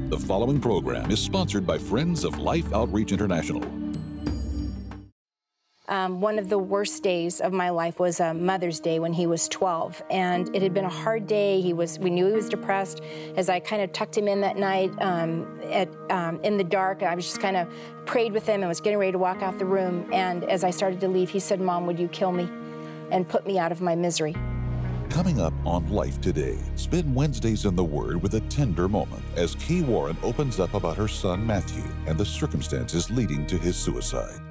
The following program is sponsored by Friends of Life Outreach International. One of the worst days of my life was Mother's Day when he was 12, and it had been a hard day. We knew he was depressed. As I kind of tucked him in that night in the dark, I was just kind of prayed with him and was getting ready to walk out the room. And as I started to leave, he said, "Mom, would you kill me and put me out of my misery?" Coming up on Life Today, spend Wednesdays in the Word with a tender moment as Kay Warren opens up about her son Matthew and the circumstances leading to his suicide.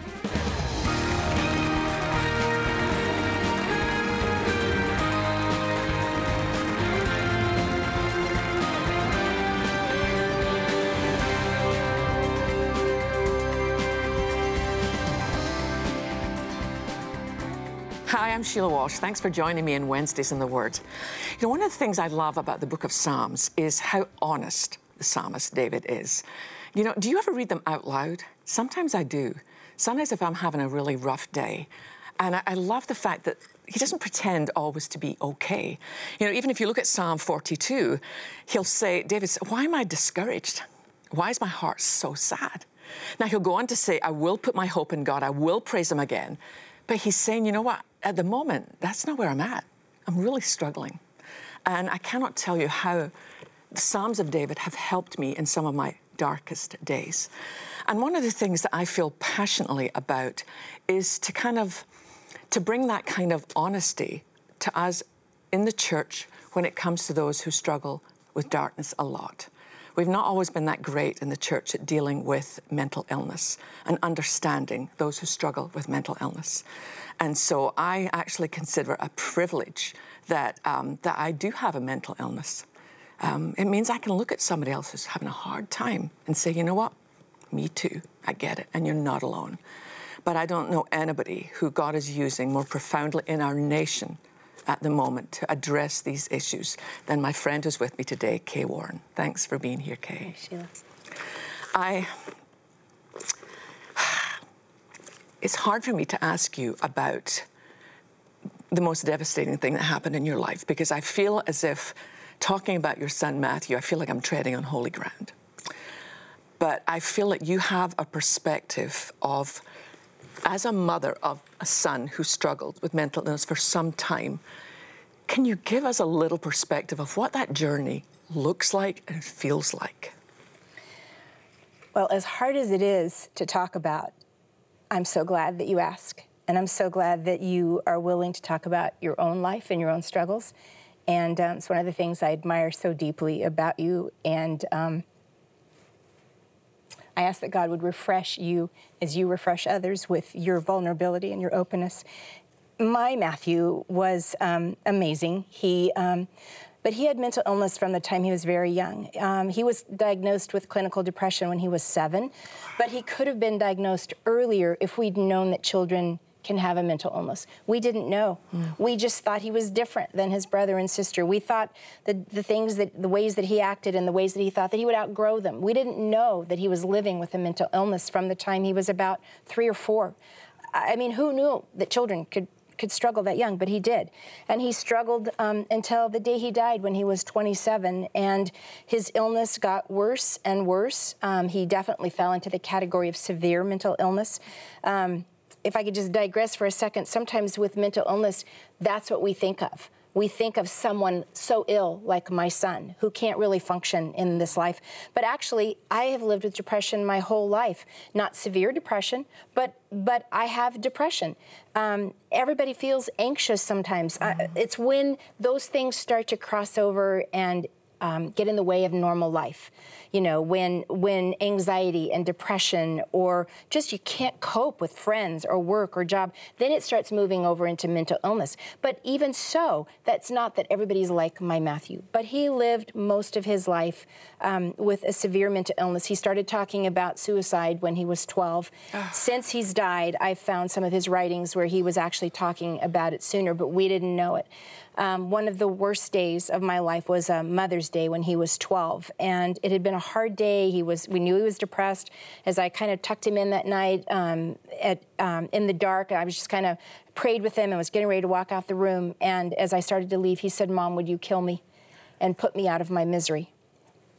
Hi, I'm Sheila Walsh. Thanks for joining me in Wednesdays in the Word. You know, one of the things I love about the book of Psalms is how honest the psalmist David is. You know, do you ever read them out loud? Sometimes I do. Sometimes if I'm having a really rough day. And I love the fact that he doesn't pretend always to be okay. You know, even if you look at Psalm 42, he'll say, David said, "Why am I discouraged? Why is my heart so sad?" Now, he'll go on to say, "I will put my hope in God. I will praise him again." But he's saying, you know what? At the moment, that's not where I'm at. I'm really struggling. And I cannot tell you how the Psalms of David have helped me in some of my darkest days. And one of the things that I feel passionately about is to bring that kind of honesty to us in the church when it comes to those who struggle with darkness a lot. We've not always been that great in the church at dealing with mental illness and understanding those who struggle with mental illness. And so I actually consider it a privilege that I do have a mental illness. It means I can look at somebody else who's having a hard time and say, you know what? Me too. I get it. And you're not alone. But I don't know anybody who God is using more profoundly in our nation at the moment to address these issues than my friend who's with me today, Kay Warren. Thanks for being here, Kay. Hey, Sheila. It's hard for me to ask you about the most devastating thing that happened in your life, because I feel as if talking about your son, Matthew, I feel like I'm treading on holy ground. But I feel that you have a perspective of, as a mother of a son who struggled with mental illness for some time, can you give us a little perspective of what that journey looks like and feels like? Well, as hard as it is to talk about, I'm so glad that you ask. And I'm so glad that you are willing to talk about your own life and your own struggles. And it's one of the things I admire so deeply about you. And I ask that God would refresh you as you refresh others with your vulnerability and your openness. My Matthew was amazing. But he had mental illness from the time he was very young. He was diagnosed with clinical depression when he was 7, but he could have been diagnosed earlier if we'd known that children can have a mental illness. We didn't know. We just thought he was different than his brother and sister. We thought that the ways that he acted and the ways that he thought that he would outgrow them. We didn't know that he was living with a mental illness from the time he was about 3 or 4. I mean, who knew that children could struggle that young, but he did. And he struggled until the day he died when he was 27, and his illness got worse and worse. He definitely fell into the category of severe mental illness. If I could just digress for a second, sometimes with mental illness, that's what we think of. We think of someone so ill like my son who can't really function in this life. But actually, I have lived with depression my whole life. Not severe depression, but I have depression. Everybody feels anxious sometimes. It's when those things start to cross over and get in the way of normal life. You know, when anxiety and depression, or just you can't cope with friends or work or job, then it starts moving over into mental illness. But even so, that's not that everybody's like my Matthew. But he lived most of his life with a severe mental illness. He started talking about suicide when he was 12. Since he's died, I've found some of his writings where he was actually talking about it sooner, but we didn't know it. One of the worst days of my life was Mother's Day when he was 12, and it had been a hard day. We knew he was depressed. As I kind of tucked him in that night in the dark, I was just kind of prayed with him and was getting ready to walk out the room. And as I started to leave, he said, "Mom, would you kill me and put me out of my misery?"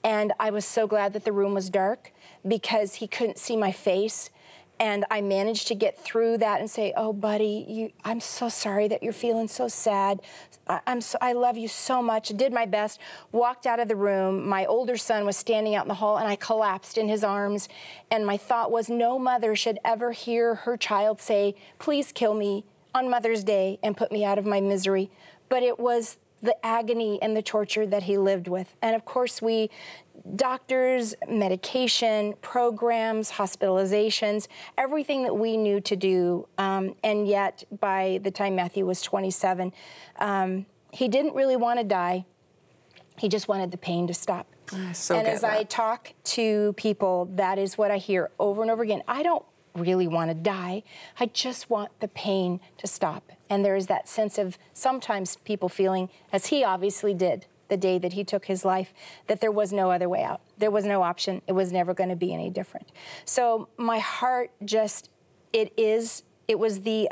And I was so glad that the room was dark because he couldn't see my face. And I managed to get through that and say, oh, buddy, I'm so sorry that you're feeling so sad. I love you so much. I did my best, walked out of the room. My older son was standing out in the hall, and I collapsed in his arms. And my thought was, no mother should ever hear her child say, please kill me on Mother's Day and put me out of my misery. But it was the agony and the torture that he lived with. And of course, doctors, medication, programs, hospitalizations, everything that we knew to do. And yet, by the time Matthew was 27, he didn't really want to die. He just wanted the pain to stop. And as I talk to people, that is what I hear over and over again. I don't really want to die. I just want the pain to stop. And there is that sense of sometimes people feeling, as he obviously did the day that he took his life, that there was no other way out. There was no option. It was never going to be any different. So my heart just, it was the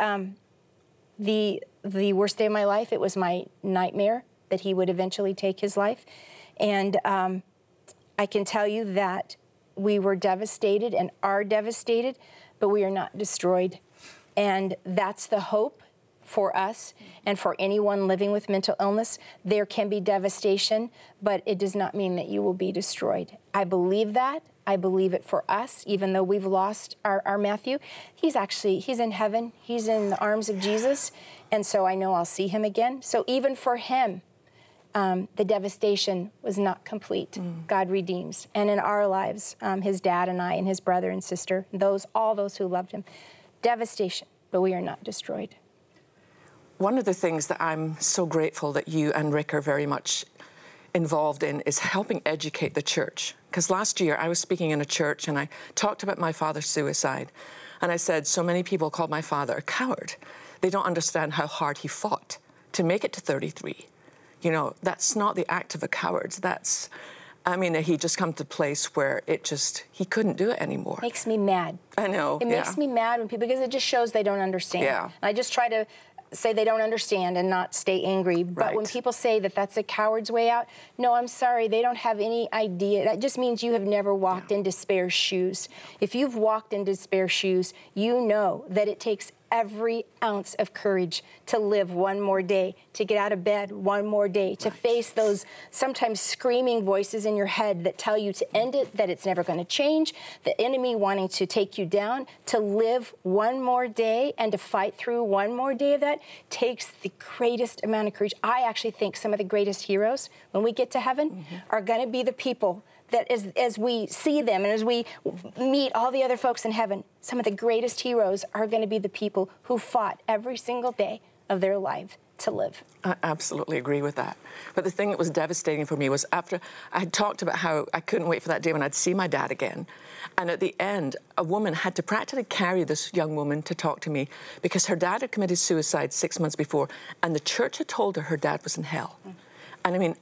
worst day of my life. It was my nightmare that he would eventually take his life. And I can tell you that we were devastated and are devastated, but we are not destroyed. And that's the hope for us and for anyone living with mental illness. There can be devastation, but it does not mean that you will be destroyed. I believe that. I believe it for us, even though we've lost our Matthew. He's in heaven. He's in the arms of Jesus. And so I know I'll see him again. So even for him, the devastation was not complete. God redeems. And in our lives, his dad and I and his brother and sister, all those who loved him, devastation, but we are not destroyed. One of the things that I'm so grateful that you and Rick are very much involved in is helping educate the church. Because last year I was speaking in a church and I talked about my father's suicide. And I said, so many people called my father a coward. They don't understand how hard he fought to make it to 33. You know, that's not the act of a coward. He just come to a place where he couldn't do it anymore. Makes me mad. I know. It makes me mad when people, because it just shows they don't understand. Yeah. And I just try to say they don't understand and not stay angry. But when people say that that's a coward's way out, no, I'm sorry, they don't have any idea. That just means you have never walked in despair's shoes. If you've walked in despair's shoes, you know that it takes every ounce of courage to live one more day, to get out of bed one more day, to face those sometimes screaming voices in your head that tell you to end it, that it's never going to change, the enemy wanting to take you down. To live one more day and to fight through one more day of that takes the greatest amount of courage. I actually think some of the greatest heroes, when we get to heaven, are going to be the people that as we see them and as we meet all the other folks in heaven, some of the greatest heroes are going to be the people who fought every single day of their life to live. I absolutely agree with that. But the thing that was devastating for me was after I had talked about how I couldn't wait for that day when I'd see my dad again. And at the end, a woman had to practically carry this young woman to talk to me because her dad had committed suicide 6 months before, and the church had told her dad was in hell. And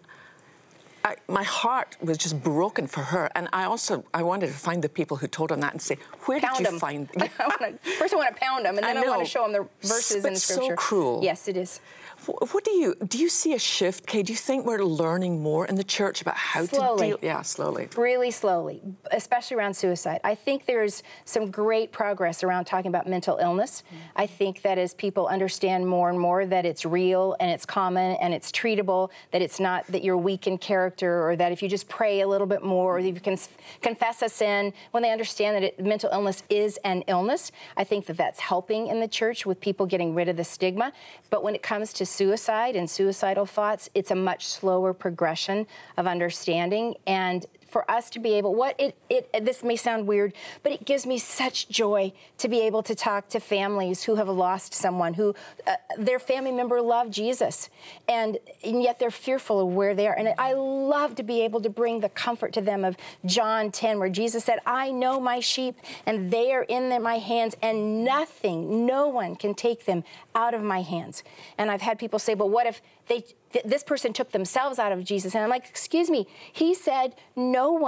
my heart was just broken for her. And I wanted to find the people who told him that and say, where did you find... First I want to pound them, and then I want to show them the verses in the scripture. So cruel. Yes, it is. What do you see a shift, Kay? Do you think we're learning more in the church about how to deal? Yeah, slowly. Really slowly, especially around suicide. I think there's some great progress around talking about mental illness. I think that as people understand more and more that it's real and it's common and it's treatable, that it's not that you're weak in character, or that if you just pray a little bit more, or if you can confess a sin, when they understand that mental illness is an illness, I think that that's helping in the church with people getting rid of the stigma. But when it comes to suicide and suicidal thoughts, it's a much slower progression of understanding. And for us to be able, this may sound weird, but it gives me such joy to be able to talk to families who have lost someone who their family member loved Jesus, and yet they're fearful of where they are. And I love to be able to bring the comfort to them of John 10, where Jesus said, I know my sheep and they are in my hands, and no one can take them out of my hands. And I've had people say, but what if this person took themselves out of Jesus? And I'm like, excuse me, he said no one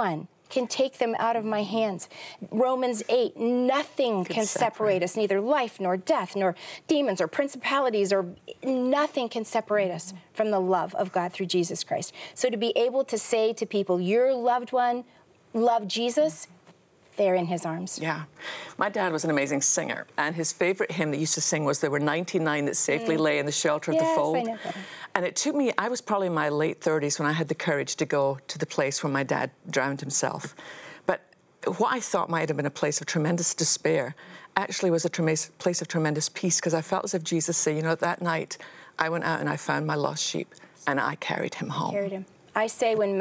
can take them out of my hands. Romans 8, nothing can separate us, neither life nor death, nor demons or principalities, or nothing can separate us from the love of God through Jesus Christ. So to be able to say to people, your loved one loved Jesus, they're in his arms. Yeah. My dad was an amazing singer, and his favorite hymn that he used to sing was "There were 99 that safely lay in the shelter of the fold." Yes, I know that. And it took me, I was probably in my late 30s when I had the courage to go to the place where my dad drowned himself. But what I thought might have been a place of tremendous despair actually was a place of tremendous peace, because I felt as if Jesus said, you know, that night I went out and I found my lost sheep and I carried him home. Carried him. I say when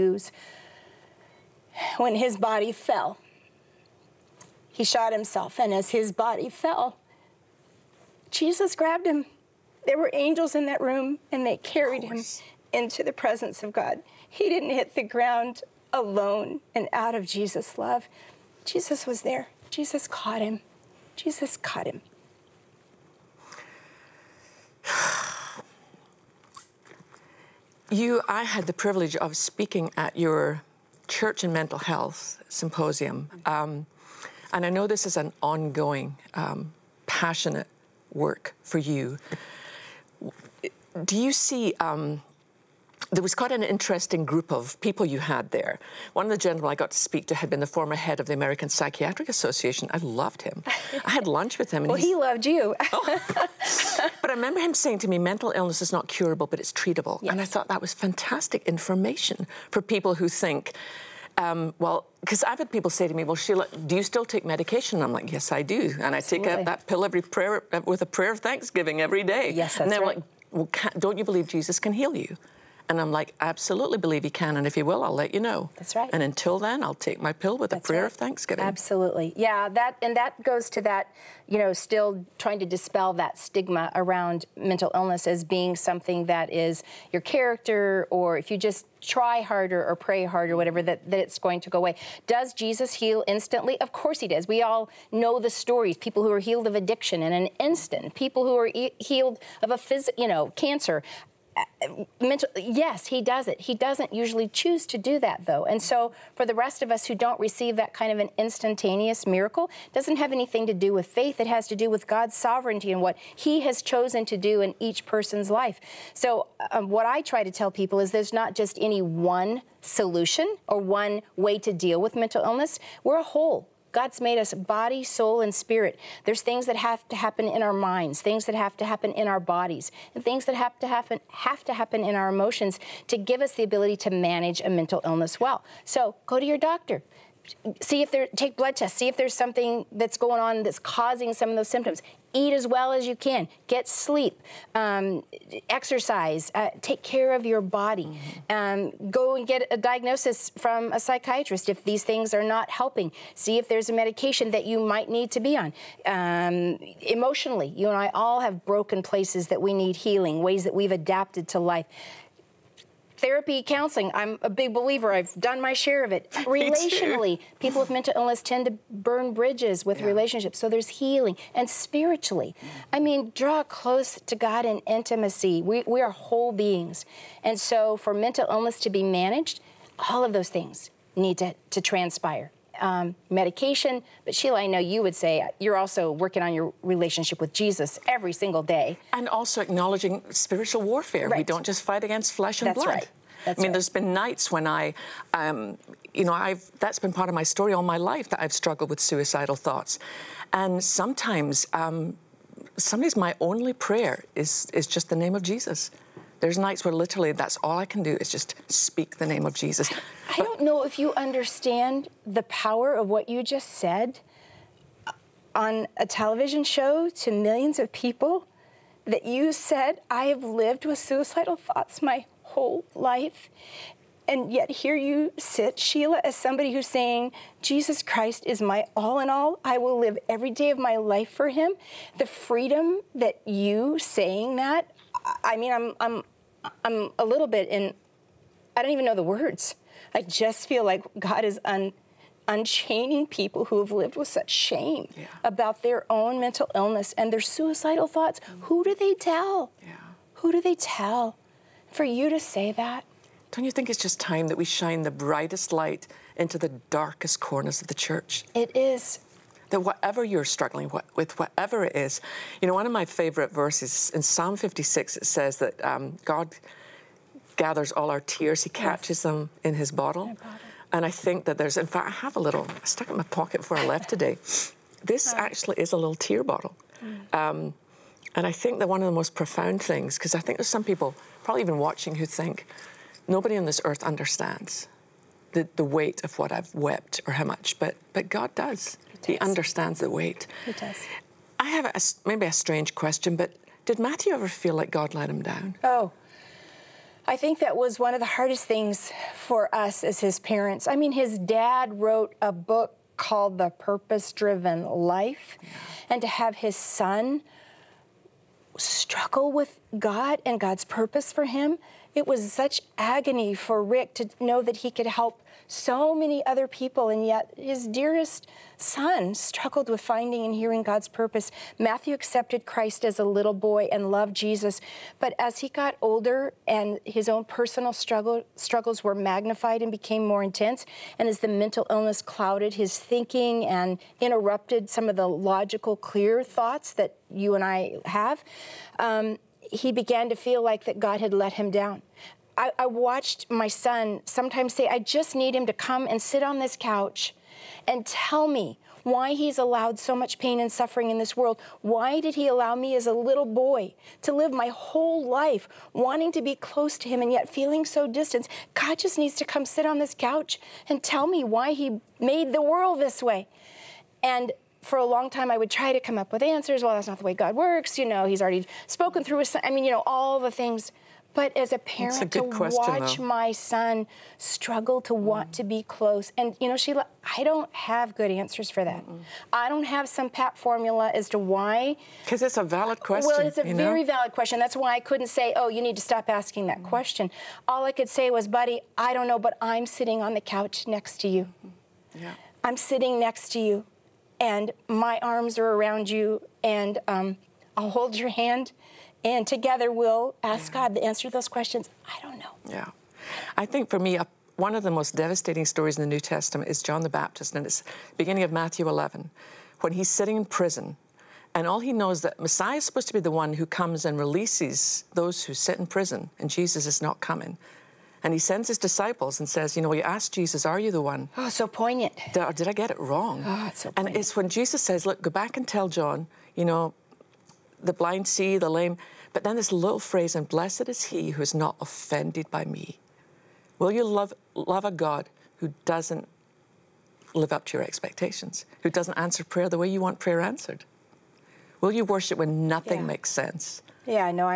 his body fell, he shot himself, and as his body fell, Jesus grabbed him. There were angels in that room, and they carried him into the presence of God. He didn't hit the ground alone and out of Jesus' love. Jesus was there. Jesus caught him. Jesus caught him. I had the privilege of speaking at your Church and Mental Health Symposium. And I know this is an ongoing, passionate work for you. Do you see, there was quite an interesting group of people you had there. One of the gentlemen I got to speak to had been the former head of the American Psychiatric Association. I loved him. I had lunch with him. And he loved you. But I remember him saying to me, mental illness is not curable, but it's treatable. Yes. And I thought that was fantastic information for people who think, because I've had people say to me, well, Sheila, do you still take medication? And I'm like, yes, I do. And I take that pill with a prayer of thanksgiving every day. Yes, that's and they're right. like, well, don't you believe Jesus can heal you? And I'm like, I absolutely believe he can, and if he will, I'll let you know. That's right. And until then, I'll take my pill with a prayer of thanksgiving. Absolutely. Yeah, that goes to that, still trying to dispel that stigma around mental illness as being something that is your character, or if you just try harder or pray harder, whatever, that it's going to go away. Does Jesus heal instantly? Of course he does. We all know the stories. People who are healed of addiction in an instant. People who are healed of cancer. Yes, he does it. He doesn't usually choose to do that, though. And so for the rest of us who don't receive that kind of an instantaneous miracle, it doesn't have anything to do with faith. It has to do with God's sovereignty and what he has chosen to do in each person's life. So what I try to tell people is there's not just any one solution or one way to deal with mental illness. We're a whole. God's made us body, soul, and spirit. There's things that have to happen in our minds, things that have to happen in our bodies, and things that have to happen in our emotions to give us the ability to manage a mental illness well. So go to your doctor. Take blood tests, see if there's something that's going on that's causing some of those symptoms. Eat as well as you can. Get sleep, exercise, take care of your body. Go and get a diagnosis from a psychiatrist if these things are not helping. See if there's a medication that you might need to be on. Emotionally, you and I all have broken places that we need healing, ways that we've adapted to life. Therapy, counseling, I'm a big believer. I've done my share of it. Relationally, people with mental illness tend to burn bridges with relationships, so there's healing. And spiritually, I mean, draw close to God in intimacy. We are whole beings. And so for mental illness to be managed, all of those things need to transpire. Medication, but Sheila, I know you would say you're also working on your relationship with Jesus every single day. And also acknowledging spiritual warfare. Right. We don't just fight against flesh and blood. Right. That's right. There's been nights when that's been part of my story all my life, that I've struggled with suicidal thoughts. And sometimes my only prayer is just the name of Jesus. There's nights where literally that's all I can do is just speak the name of Jesus. I don't know if you understand the power of what you just said on a television show to millions of people, that you said, I have lived with suicidal thoughts my whole life. And yet here you sit, Sheila, as somebody who's saying, Jesus Christ is my all in all. I will live every day of my life for him. The freedom that you saying that, I mean, I'm a little bit I don't even know the words. I just feel like God is unchaining people who have lived with such shame about their own mental illness and their suicidal thoughts. Who do they tell? Yeah. Who do they tell? For you to say that. Don't you think it's just time that we shine the brightest light into the darkest corners of the church? It is. That whatever you're struggling with, whatever it is, you know, one of my favorite verses in Psalm 56, it says that God gathers all our tears, he catches them in his bottle. And I think that there's, in fact, I have a little, I stuck it in my pocket before I left today. This actually is a little tear bottle. And I think that one of the most profound things, because I think there's some people, probably even watching, who think, nobody on this earth understands the weight of what I've wept or how much, but God does. He understands the weight. He does. I have maybe a strange question, but did Matthew ever feel like God let him down? Oh, I think that was one of the hardest things for us as his parents. I mean, his dad wrote a book called The Purpose-Driven Life, and to have his son struggle with God and God's purpose for him, it was such agony for Rick to know that he could help so many other people, and yet his dearest son struggled with finding and hearing God's purpose. Matthew accepted Christ as a little boy and loved Jesus, but as he got older and his own personal struggles were magnified and became more intense, and as the mental illness clouded his thinking and interrupted some of the logical, clear thoughts that you and I have, he began to feel like that God had let him down. I watched my son sometimes say, I just need him to come and sit on this couch and tell me why he's allowed so much pain and suffering in this world. Why did he allow me as a little boy to live my whole life wanting to be close to him and yet feeling so distant? God just needs to come sit on this couch and tell me why he made the world this way. And for a long time, I would try to come up with answers. Well, that's not the way God works. You know, he's already spoken through his son. I mean, you know, all the things. But as a parent, to watch my son struggle to want to be close. And, you know, Sheila, I don't have good answers for that. I don't have some pat formula as to why. Because it's a valid question. Well, it's a very valid question. That's why I couldn't say, oh, you need to stop asking that question. All I could say was, buddy, I don't know, but I'm sitting on the couch next to you. Yeah. I'm sitting next to you, and my arms are around you, and I'll hold your hand. And together we'll ask God to answer those questions. I don't know. Yeah. I think for me, one of the most devastating stories in the New Testament is John the Baptist, and it's beginning of Matthew 11, when he's sitting in prison, and all he knows that Messiah is supposed to be the one who comes and releases those who sit in prison, and Jesus is not coming. And he sends his disciples and says, you know, you ask Jesus, are you the one? Oh, so poignant. Did I get it wrong? Oh, it's so poignant. And it's when Jesus says, look, go back and tell John, you know, the blind see, the lame. But then this little phrase, and blessed is he who is not offended by me. Will you love a God who doesn't live up to your expectations, who doesn't answer prayer the way you want prayer answered? Will you worship when nothing makes sense? Yeah, no,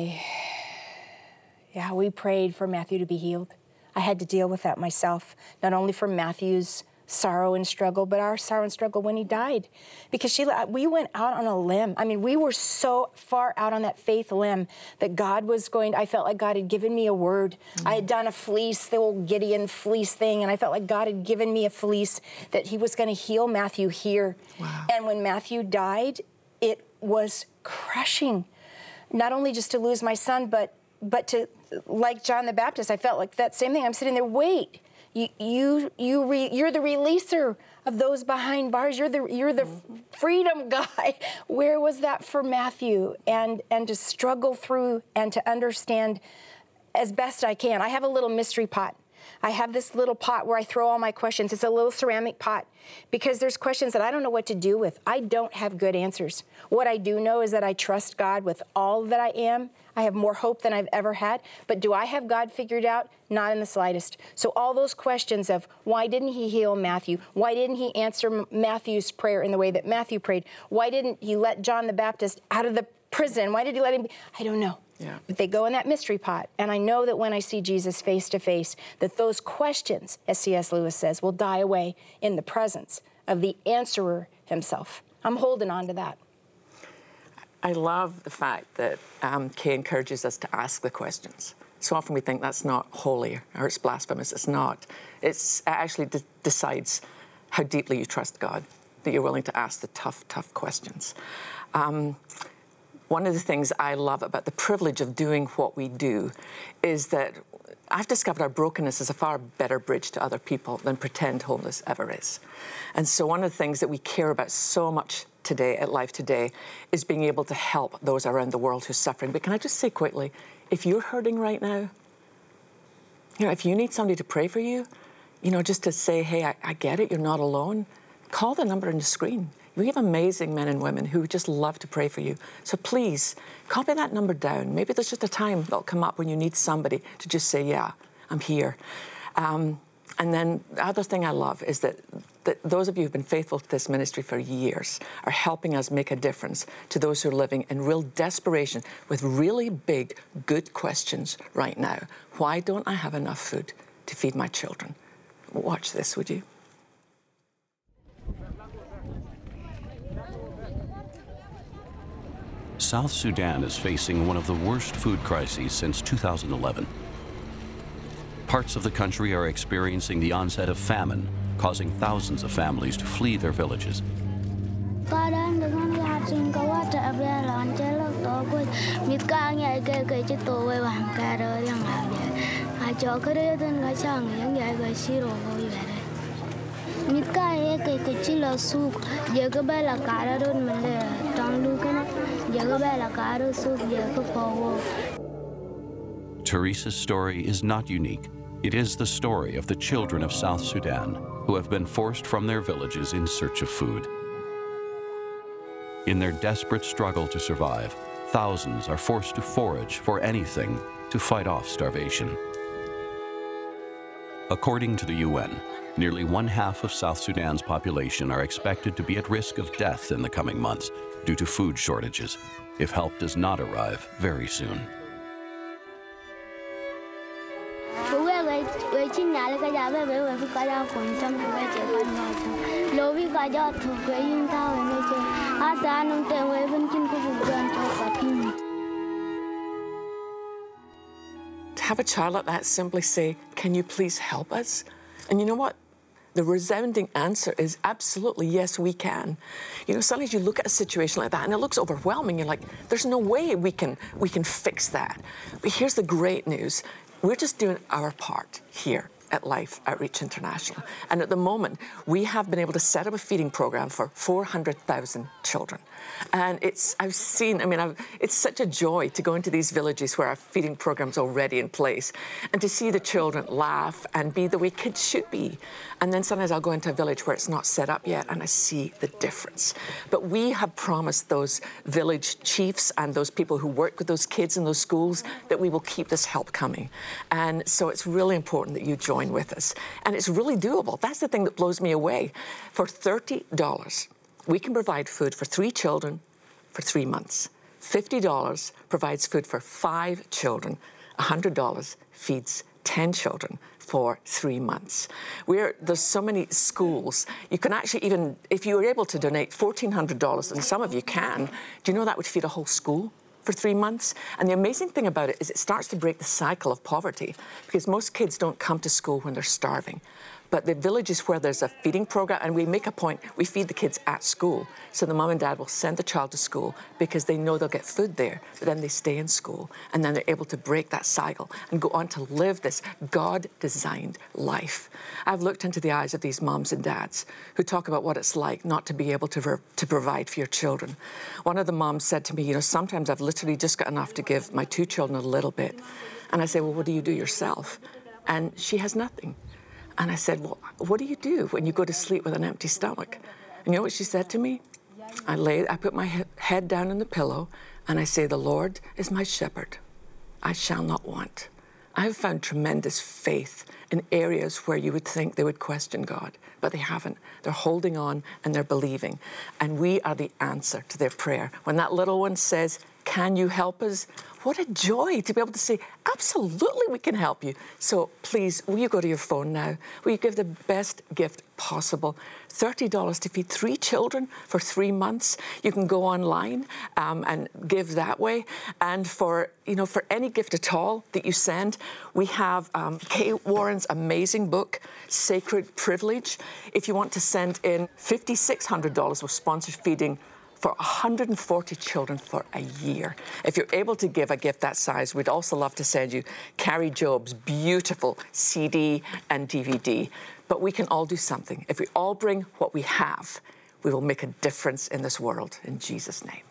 we prayed for Matthew to be healed. I had to deal with that myself, not only for Matthew's sorrow and struggle, but our sorrow and struggle when he died. Because Sheila, we went out on a limb. I mean, we were so far out on that faith limb that God was I felt like God had given me a word. I had done a fleece, the old Gideon fleece thing, and I felt like God had given me a fleece that he was going to heal Matthew here. Wow. And when Matthew died, it was crushing. Not only just to lose my son, but to, like John the Baptist, I felt like that same thing. I'm sitting there, wait. You're the releaser of those behind bars. You're the freedom guy. Where was that for Matthew? And to struggle through and to understand as best I can. I have a little mystery pot. I have this little pot where I throw all my questions. It's a little ceramic pot because there's questions that I don't know what to do with. I don't have good answers. What I do know is that I trust God with all that I am. I have more hope than I've ever had. But do I have God figured out? Not in the slightest. So all those questions of why didn't he heal Matthew? Why didn't he answer Matthew's prayer in the way that Matthew prayed? Why didn't he let John the Baptist out of the prison? Why did he let him? I don't know. Yeah. But they go in that mystery pot. And I know that when I see Jesus face to face, that those questions, as C.S. Lewis says, will die away in the presence of the answerer himself. I'm holding on to that. I love the fact that Kay encourages us to ask the questions. So often we think that's not holy or it's blasphemous. It's not. It actually decides how deeply you trust God, that you're willing to ask the tough questions. One of the things I love about the privilege of doing what we do is that I've discovered our brokenness is a far better bridge to other people than pretend wholeness ever is. And so one of the things that we care about so much today at Life Today is being able to help those around the world who are suffering. But can I just say quickly, if you're hurting right now, if you need somebody to pray for you, just to say, hey, I get it, you're not alone, call the number on the screen. We have amazing men and women who just love to pray for you. So please, copy that number down. Maybe there's just a time that'll come up when you need somebody to just say, yeah, I'm here. And then the other thing I love is that those of you who've been faithful to this ministry for years are helping us make a difference to those who are living in real desperation with really big, good questions right now. Why don't I have enough food to feed my children? Watch this, would you? South Sudan is facing one of the worst food crises since 2011. Parts of the country are experiencing the onset of famine, causing thousands of families to flee their villages. Teresa's story is not unique. It is the story of the children of South Sudan who have been forced from their villages in search of food. In their desperate struggle to survive, thousands are forced to forage for anything to fight off starvation. According to the UN, nearly 1/2 of South Sudan's population are expected to be at risk of death in the coming months due to food shortages, if help does not arrive very soon. To have a child like that simply say, can you please help us? And you know what? The resounding answer is absolutely, yes, we can. Sometimes you look at a situation like that and it looks overwhelming. You're like, there's no way we can fix that. But here's the great news. We're just doing our part here at Life Outreach International. And at the moment, we have been able to set up a feeding program for 400,000 children. And it's such a joy to go into these villages where our feeding program's already in place and to see the children laugh and be the way kids should be. And then sometimes I'll go into a village where it's not set up yet and I see the difference. But we have promised those village chiefs and those people who work with those kids in those schools that we will keep this help coming. And so it's really important that you join with us. And it's really doable. That's the thing that blows me away. For $30, we can provide food for 3 children for 3 months. $50 provides food for 5 children. $100 feeds 10 children for 3 months. There's so many schools. You can actually even, if you were able to donate $1,400, and some of you can, do you know that would feed a whole school for 3 months? And the amazing thing about it is it starts to break the cycle of poverty, because most kids don't come to school when they're starving. But the villages where there's a feeding program, and we make a point, we feed the kids at school. So the mom and dad will send the child to school because they know they'll get food there, but then they stay in school. And then they're able to break that cycle and go on to live this God-designed life. I've looked into the eyes of these moms and dads who talk about what it's like not to be able to provide for your children. One of the moms said to me, sometimes I've literally just got enough to give my 2 children a little bit. And I say, well, what do you do yourself? And she has nothing. And I said, well, what do you do when you go to sleep with an empty stomach? And you know what she said to me? I put my head down on the pillow and I say, the Lord is my shepherd. I shall not want. I've found tremendous faith in areas where you would think they would question God, but they haven't. They're holding on and they're believing. And we are the answer to their prayer. When that little one says, can you help us? What a joy to be able to say, absolutely, we can help you. So please, will you go to your phone now? Will you give the best gift possible? $30 to feed 3 children for 3 months. You can go online and give that way. And for any gift at all that you send, we have Kay Warren's amazing book, Sacred Privilege. If you want to send in $5,600 with sponsored feeding for 140 children for a year. If you're able to give a gift that size, we'd also love to send you Carrie Job's beautiful CD and DVD. But we can all do something. If we all bring what we have, we will make a difference in this world. In Jesus' name.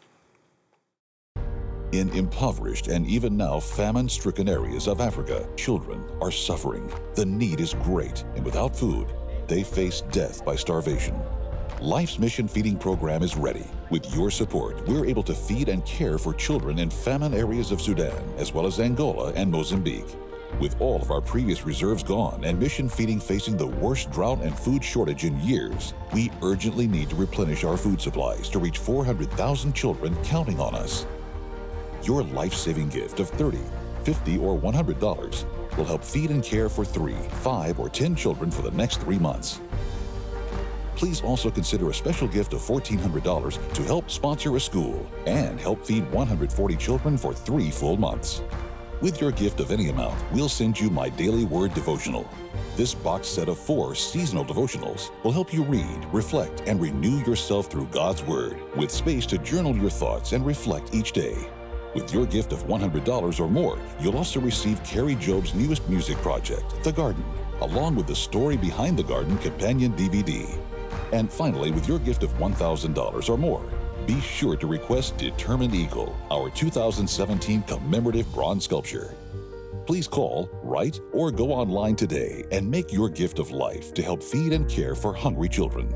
In impoverished and even now famine-stricken areas of Africa, children are suffering. The need is great, and without food, they face death by starvation. Life's Mission Feeding Program is ready. With your support, we're able to feed and care for children in famine areas of Sudan, as well as Angola and Mozambique. With all of our previous reserves gone and Mission Feeding facing the worst drought and food shortage in years, we urgently need to replenish our food supplies to reach 400,000 children counting on us. Your life-saving gift of $30, $50, or $100 will help feed and care for 3, 5, or 10 children for the next 3 months. Please also consider a special gift of $1,400 to help sponsor a school and help feed 140 children for 3 full months. With your gift of any amount, we'll send you my Daily Word devotional. This box set of 4 seasonal devotionals will help you read, reflect, and renew yourself through God's Word, with space to journal your thoughts and reflect each day. With your gift of $100 or more, you'll also receive Carrie Job's newest music project, The Garden, along with the Story Behind the Garden companion DVD. And finally, with your gift of $1,000 or more, be sure to request Determined Eagle, our 2017 commemorative bronze sculpture. Please call, write, or go online today and make your gift of life to help feed and care for hungry children.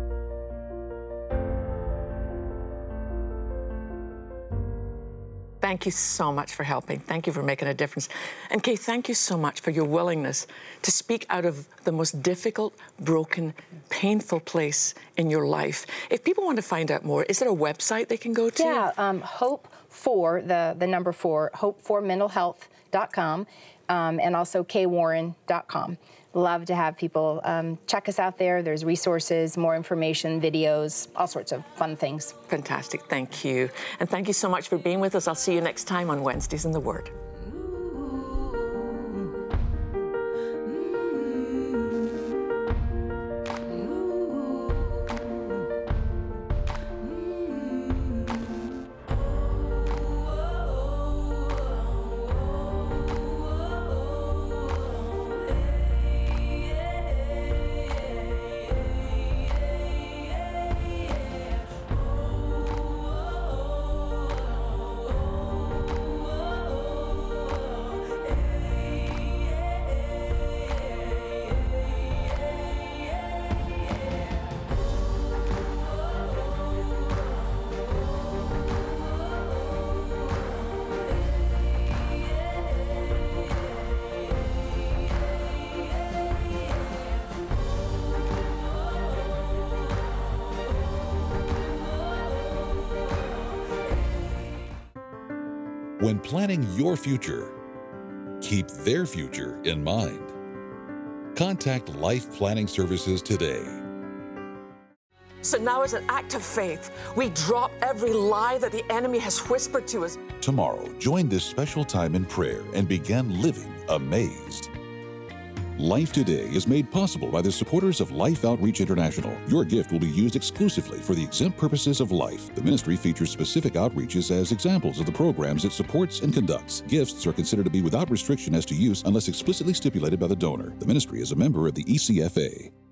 Thank you so much for helping. Thank you for making a difference. And Kay, thank you so much for your willingness to speak out of the most difficult, broken, painful place in your life. If people want to find out more, is there a website they can go to? Yeah, Hope for, the number 4, hopeformentalhealth.com, and also kwarren.com. Love to have people check us out there. There's resources, more information, videos, all sorts of fun things. Fantastic. Thank you. And thank you so much for being with us. I'll see you next time on Wednesdays in the Word. When planning your future, keep their future in mind. Contact Life Planning Services today. So now, as an act of faith, we drop every lie that the enemy has whispered to us. Tomorrow, join this special time in prayer and begin living amazed. Life Today is made possible by the supporters of Life Outreach International. Your gift will be used exclusively for the exempt purposes of life. The ministry features specific outreaches as examples of the programs it supports and conducts. Gifts are considered to be without restriction as to use unless explicitly stipulated by the donor. The ministry is a member of the ECFA.